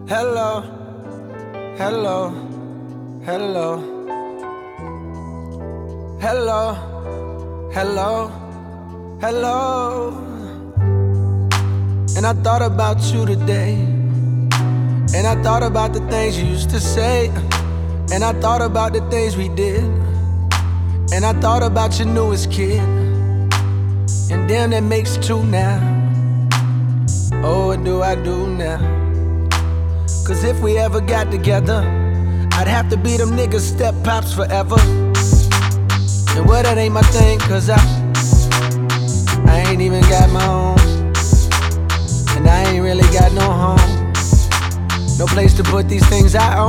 Hello, hello, hello, hello, hello, hello. And I thought about you today, and I thought about the things you used to say, and I thought about the things we did, and I thought about your newest kid, and damn, that makes two now. Oh, what do I do now? Cause if we ever got together, I'd have to be them niggas step pops forever. And well, that ain't my thing, cause I ain't even got my own. And I ain't really got no home, no place to put these things I own.